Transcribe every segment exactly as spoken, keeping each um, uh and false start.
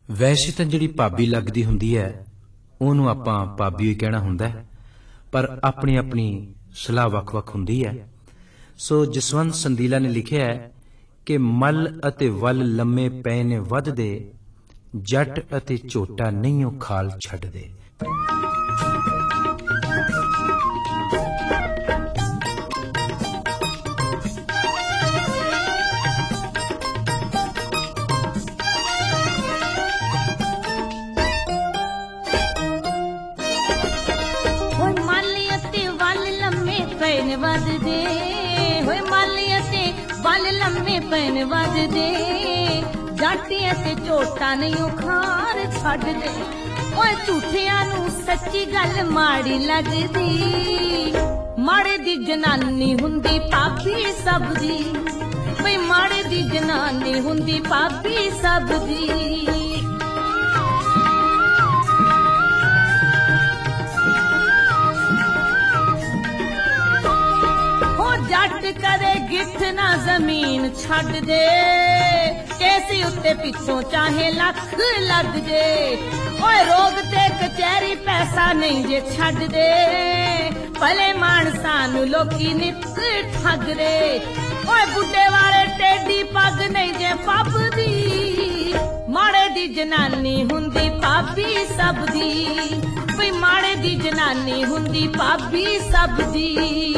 वैसे तो जिहड़ी भाबी लगदी हुंदी है ਉਹਨੂੰ ਆਪਾਂ ਭਾਬੀ ਹੀ ਕਹਿਣਾ ਹੁੰਦਾ ਹੈ, ਪਰ ਆਪਣੀ ਆਪਣੀ ਸਲਾਹ ਵੱਖ-ਵੱਖ ਹੁੰਦੀ ਹੈ। ਸੋ ਜਸਵੰਤ ਸੰਦੀਲਾ ਨੇ ਲਿਖਿਆ ਹੈ ਕਿ ਮਲ ਅਤੇ ਵੱਲ ਲੰਮੇ ਪਏ ਨੇ ਵੱਧਦੇ, ਜੱਟ ਅਤੇ ਝੋਟਾ ਨਹੀਂ ਉਹ ਖਾਲ ਛੱਡਦੇ। ਵੱਧਦੇ ਹੋਏ ਮਾਲੀਆਂ ਤੇ ਵੱਲ ਲੰਮੇ ਪੈਣ ਵੱਧਦੇ, ਜੱਟ ਅਤੇ ਝੋਟਾ ਨਹੀਂ ਉਖਾਰ ਛੱਡਦੇ। ਓਏ ਝੂਠਿਆਂ ਨੂੰ ਸੱਚੀ ਗੱਲ ਮਾੜੀ ਲੱਗਦੀ, ਮਾੜੇ ਦੀ ਜਨਾਨੀ ਹੁੰਦੀ ਭਾਬੀ ਸਭ ਦੀ, ਬਈ ਮਾੜੇ ਦੀ ਜਨਾਨੀ ਹੁੰਦੀ ਭਾਬੀ ਸਭ ਦੀ। जट कदे गिठ ना जमीन छड़ दे, केसी उत्ते पिछों चाहे लख लग जे। ओए रोग ते कचहरी पैसा नहीं जे छड़ दे, भले मानसां नूं लोकी नित ठग दे। ओए बुड्ढे वाले टेढ़ी पग नहीं जे फबदी, माड़े दी जनानी हुंदी भाभी सब दी, भई माड़े दी जनानी हुंदी भाभी सब दी।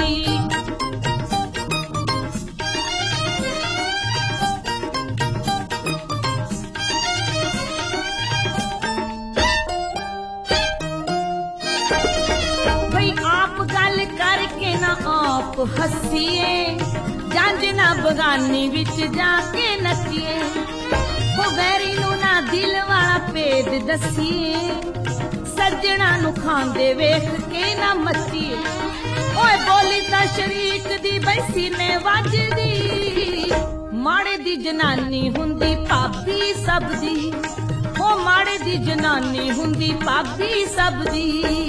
आप हसीए जंज ना बगानी विच जाके नसीए, वो वैरी नू ना दिल वाला भेद दसीए, सज्जणा नू खांदे वेख के ना मसीए। ओए बोली तां शरीक दी बई सीने वजदी, माड़े दी जनानी हुंदी भाभी सब दी, ओ माड़े दी जनानी हुंदी भाभी सब दी।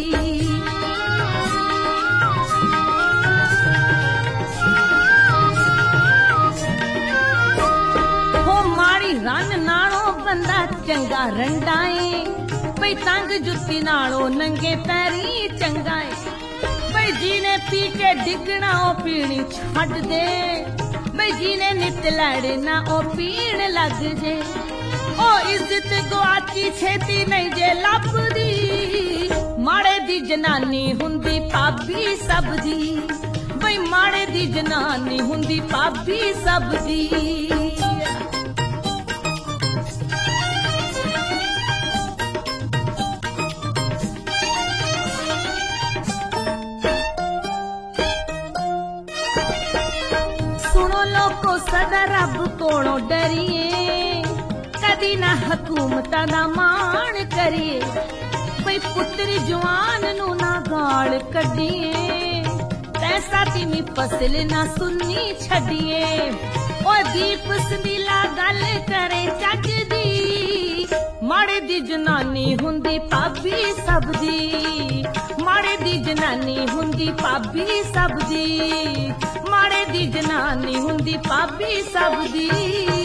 रन नालों बंदा चंगा रंडा है, बई तंग जुत्ती नालों नंगे पैरी चंगा है। बई जीने पी के डिगना ओ पीनी छड्ड दे, बई जीने नित लड़ना ओ पीण लग जे। ओ इज्जत गुआची छेती नहीं जे लभदी, माड़े दी जनानी हुंदी भाभी सब दी, बई माड़े दी जनानी हुंदी भाभी सब दी। लोको सदा रब कोलों डरिए, कदी ना हुकूमतां दा मान करिए, बई पुत्तरी जवान नू ना गाल कढिए, पैसा तीनी फसल ना सुन्नी छड्डिए। ओए दीप संदीला गल करे चज दी, माड़े दी जनानी हुंदी भाभी सब दी, माड़े दी जनानी हुंदी भाभी सब दी, माड़े दी जनानी हुंदी भाभी सब दी।